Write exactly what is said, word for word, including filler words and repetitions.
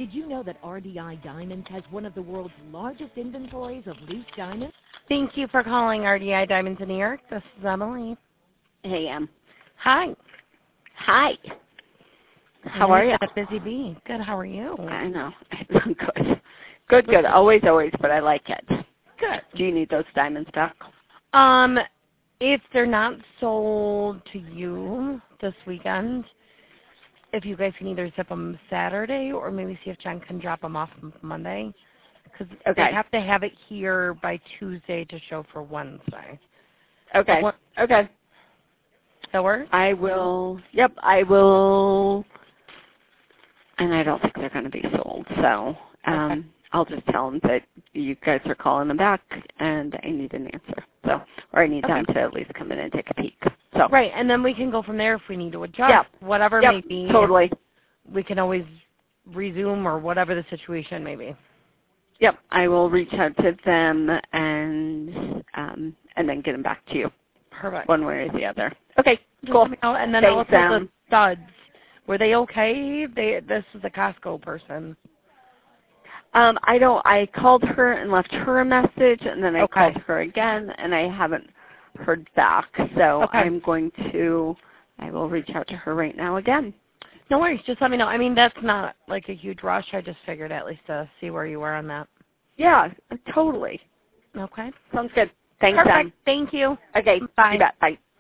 Did you know that R D I Diamonds has one of the world's largest inventories of loose diamonds? Thank you for calling R D I Diamonds in New York. This is Emily. Hey, Em. Hi. Hi. How are you? A busy bee. Good. How are you? I know. Good. Good, good. Always, always, but I like it. Good. Do you need those diamonds back? Um, if they're not sold to you this weekend, if you guys can either zip them Saturday or maybe see if Jen can drop them off Monday. Because okay. they have to have it here by Tuesday to show for Wednesday. Okay. What, okay. That works? I will, yep, I will, and I don't think they're going to be sold, so um, okay. I'll just tell them that you guys are calling them back and I need an answer. So, or I need okay. them to at least come in and take a peek. So Right, and then we can go from there if we need to adjust, yep. whatever yep. it may be. Totally. We can always resume or whatever the situation may be. Yep, I will reach out to them and um, and then get them back to you. Perfect. One way or the other. Okay, Just cool. let me know. And then Thanks, also um, the studs. Were they okay? They This is a Costco person. Um, I don't. I called her and left her a message, and then I okay. called her again, and I haven't heard back. So okay. I'm going to. I will reach out to her right now again. No worries. Just let me know. I mean, that's not like a huge rush. I just figured at least to see where you were on that. Yeah, totally. Okay. Sounds good. Thanks, Perfect. Em. Thank you. Okay. Bye. You bet. Bye.